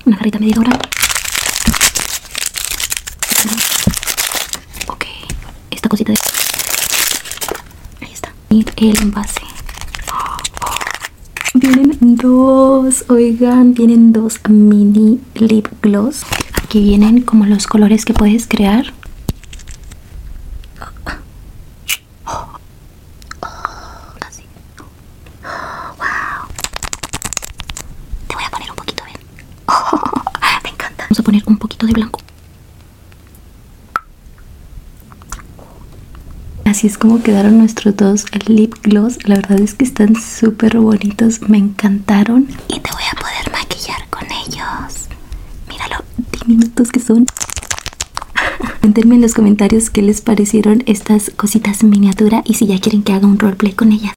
una carita media dura. Ok, esta cosita de... Ahí está. Y el envase. Vienen dos, oigan, vienen dos mini lip gloss. Aquí vienen como los colores que puedes crear. Así. Wow. Te voy a poner un poquito, ven. Me encanta. Vamos a poner un poquito de blanco. Así es como quedaron nuestros dos lip gloss. La verdad es que están súper bonitos, me encantaron. Y te voy a poder maquillar con ellos. Mira lo diminutos que son. Cuéntenme en los comentarios qué les parecieron estas cositas en miniatura y si ya quieren que haga un roleplay con ellas.